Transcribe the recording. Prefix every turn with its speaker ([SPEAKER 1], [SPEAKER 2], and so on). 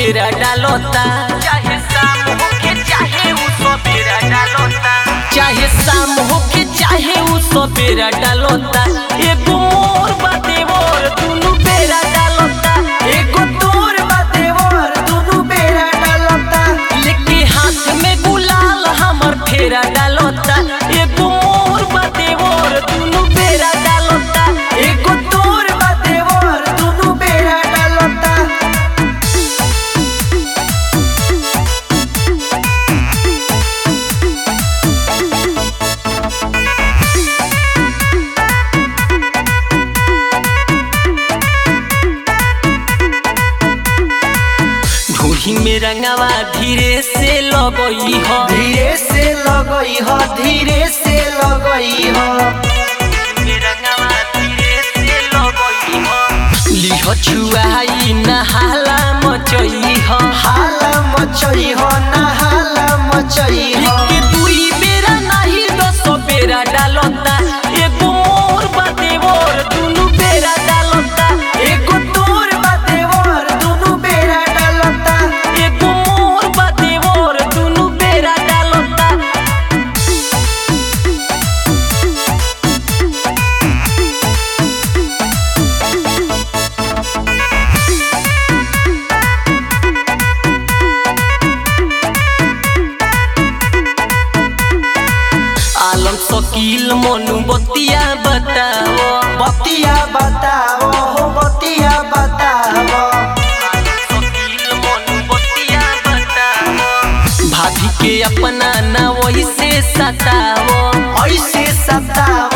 [SPEAKER 1] सबेरा डालता, चाहे शाम होके चाहे उ सबेरा डालता, चाहे शाम होके चाहे उ सबेरा डालता। एगो मोर बाटे मोर दुनु बेरा डालता, एगो तोर बाटे मोर दुनु बेरा डालता। लेके हाथ में गुलाल हमर फेरा डालता, एगो मोर बाटे मोर दुनु बेरा डालता, एगो तोर बाटे मोर दुनु बेरा डालता। ढूढ़ी में रंगवा धीरे से लगई हो,
[SPEAKER 2] धीरे से लगई हो, धीरे से लगई हो।
[SPEAKER 1] रंगवा धीरे से लगई हो। लिह छुआई नहाला मचई हो,
[SPEAKER 2] हाला मचई हो ना हाला मचई हो।
[SPEAKER 1] एक दुई बेरा नहीं 10 बेरा डालता, एगो मोर बाटे मोर दुनु बेरा डालता,
[SPEAKER 2] एगो तोर बाटे मोर दुनु बेरा डालता,
[SPEAKER 1] एगो मोर बाटे मोर दुनु बेरा डालता। आलम शकील मनु बतिया बताओ,
[SPEAKER 2] बतिया बताओ हो बतिया बताओ।
[SPEAKER 1] शकील मनु बतिया बताओ। भाभी के अपना ना वही से सताओ,
[SPEAKER 2] ऐसे सताओ